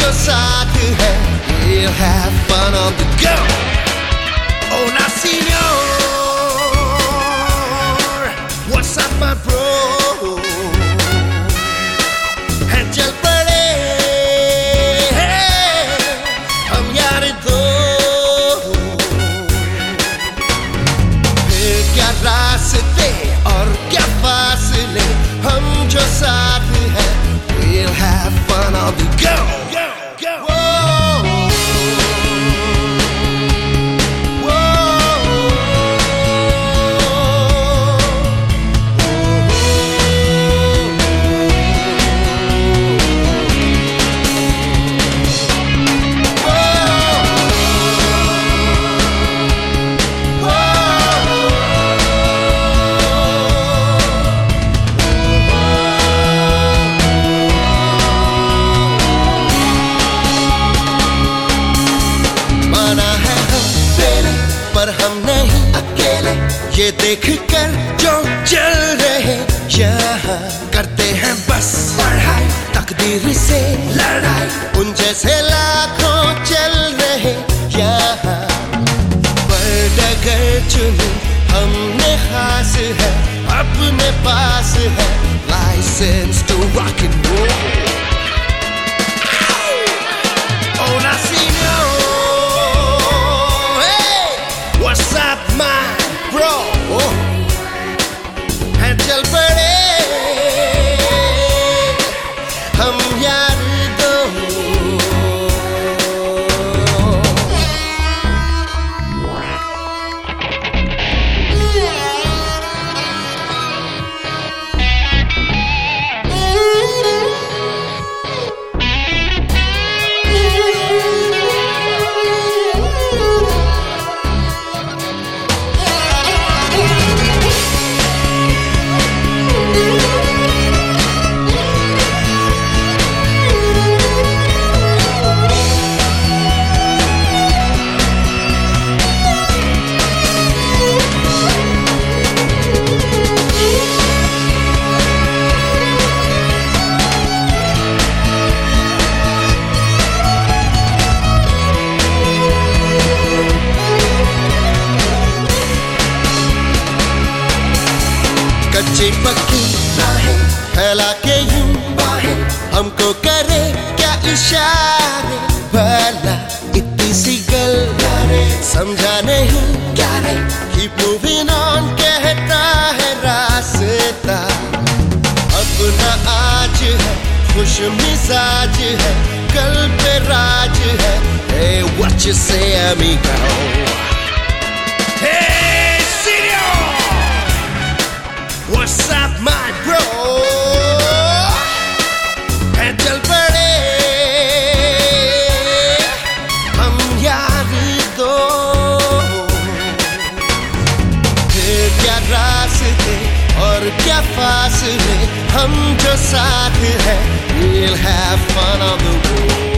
जो साथ है, we'll have fun on the go. Hola señor, what's up my bro? है चल पड़े हम यार दो, फिर क्या रास्ते और क्या फासले, हम जो साथ है, we'll have fun on the go. पर हम नहीं अकेले, ये देख कर जो चल रहे यहाँ, करते हैं बस पढ़ाई, तकदीर से लड़ाई, उन जैसे लाखों चल रहे यहाँ, पर डगर चुनी हमने खास है, अपने पास है licence to rock and roll. Hola señor, what's up my bro? है चल पड़े हम यार दो. कच्ची पक्की राहें फैला के यूं बाहें, हमको करे क्या इशारे, भला इतनी सी गल्ला समझा नहीं क्या रे, कीप मूविंग ऑन कहता है रास्ता, अपना आज है खुश मिजाज है, कल पे राज है. Hey, what you say amigo? Hey señor, what's up my bro? है चल पड़े हम यार दो, फिर क्या रास्ते और क्या फासले, हम जो साथ है, we'll have fun on the road.